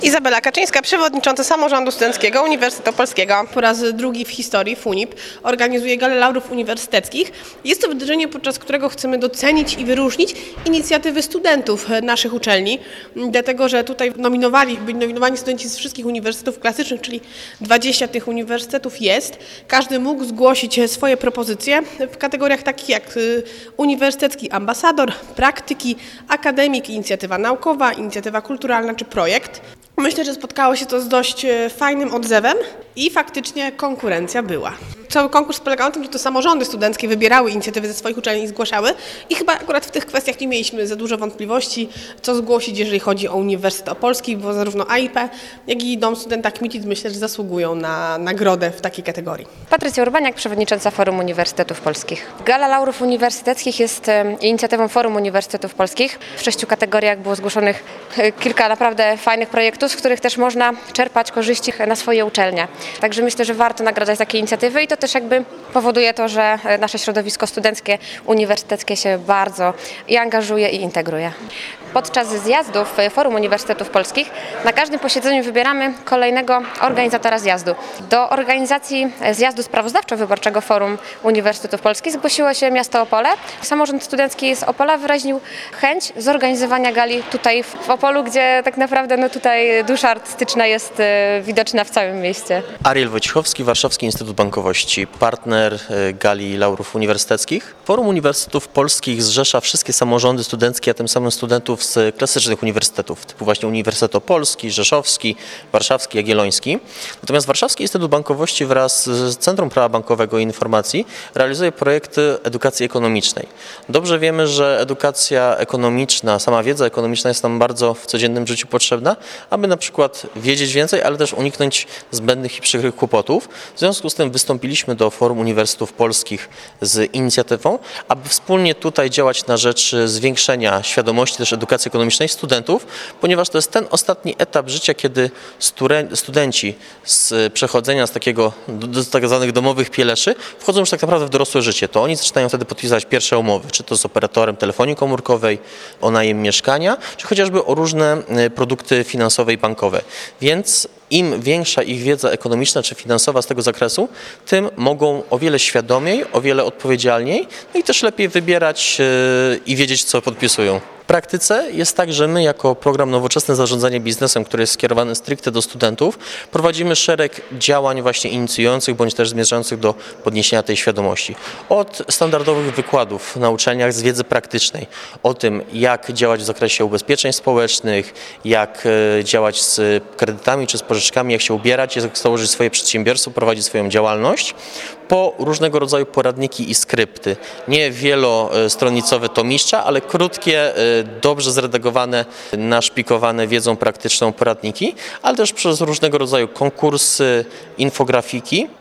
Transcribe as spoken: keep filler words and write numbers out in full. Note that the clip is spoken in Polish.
Izabela Kaczyńska, przewodnicząca Samorządu Studenckiego Uniwersytetu Polskiego. Po raz drugi w historii FUNIP organizuje Galę Laurów Uniwersyteckich. Jest to wydarzenie, podczas którego chcemy docenić i wyróżnić inicjatywy studentów naszych uczelni, dlatego że tutaj nominowali, byli nominowani studenci z wszystkich uniwersytetów klasycznych, czyli dwadzieścia tych uniwersytetów jest. Każdy mógł zgłosić swoje propozycje w kategoriach takich jak uniwersytecki ambasador, praktyki, akademik, inicjatywa naukowa, inicjatywa kulturalna czy projekt. Myślę, że spotkało się to z dość fajnym odzewem i faktycznie konkurencja była. Cały konkurs polegał na tym, że to samorządy studenckie wybierały inicjatywy ze swoich uczelni i zgłaszały i chyba akurat w tych kwestiach nie mieliśmy za dużo wątpliwości, co zgłosić, jeżeli chodzi o Uniwersytet Opolski, bo zarówno A I P, jak i Dom Studenta Kmicic myślę, że zasługują na nagrodę w takiej kategorii. Patrycja Urbaniak, przewodnicząca Forum Uniwersytetów Polskich. Gala Laurów Uniwersyteckich jest inicjatywą Forum Uniwersytetów Polskich. W sześciu kategoriach było zgłoszonych kilka naprawdę fajnych projektów, z których też można czerpać korzyści na swoje uczelnie. Także myślę, że warto nagradzać takie inicjatywy i to też jakby powoduje to, że nasze środowisko studenckie, uniwersyteckie się bardzo i angażuje i integruje. Podczas zjazdów Forum Uniwersytetów Polskich na każdym posiedzeniu wybieramy kolejnego organizatora zjazdu. Do organizacji zjazdu sprawozdawczo-wyborczego Forum Uniwersytetów Polskich zgłosiło się miasto Opole. Samorząd studencki z Opola wyraził chęć zorganizowania gali tutaj w Opolu, gdzie tak naprawdę no tutaj dusza artystyczna jest widoczna w całym mieście. Ariel Wojciechowski, Warszawski Instytut Bankowości, partner Gali Laurów Uniwersyteckich. Forum Uniwersytetów Polskich zrzesza wszystkie samorządy studenckie, a tym samym studentów z klasycznych uniwersytetów, typu właśnie Uniwersytet Opolski, Rzeszowski, Warszawski, Jagielloński. Natomiast Warszawski Instytut Bankowości wraz z Centrum Prawa Bankowego i Informacji realizuje projekty edukacji ekonomicznej. Dobrze wiemy, że edukacja ekonomiczna, sama wiedza ekonomiczna jest nam bardzo w codziennym życiu potrzebna, aby na przykład wiedzieć więcej, ale też uniknąć zbędnych i przykrych kłopotów. W związku z tym wystąpiliśmy do Forum Uniwersytetów Polskich z inicjatywą, aby wspólnie tutaj działać na rzecz zwiększenia świadomości też edukacji ekonomicznej studentów, ponieważ to jest ten ostatni etap życia, kiedy studenci z przechodzenia z takiego, do tak zwanych domowych pieleszy wchodzą już tak naprawdę w dorosłe życie. To oni zaczynają wtedy podpisywać pierwsze umowy, czy to z operatorem telefonii komórkowej, o najem mieszkania, czy chociażby o różne produkty finansowe i bankowe. Więc im większa ich wiedza ekonomiczna czy finansowa z tego zakresu, tym mogą o wiele świadomiej, o wiele odpowiedzialniej, no i też lepiej wybierać i wiedzieć, co podpisują. W praktyce jest tak, że my jako program Nowoczesne Zarządzanie Biznesem, który jest skierowany stricte do studentów, prowadzimy szereg działań właśnie inicjujących bądź też zmierzających do podniesienia tej świadomości. Od standardowych wykładów na uczelniach z wiedzy praktycznej, o tym jak działać w zakresie ubezpieczeń społecznych, jak działać z kredytami czy z pożyczkami, jak się ubierać, jak założyć swoje przedsiębiorstwo, prowadzić swoją działalność, po różnego rodzaju poradniki i skrypty. Nie wielostronicowe tomiszcza, ale krótkie, dobrze zredagowane, naszpikowane wiedzą praktyczną poradniki, ale też przez różnego rodzaju konkursy, infografiki.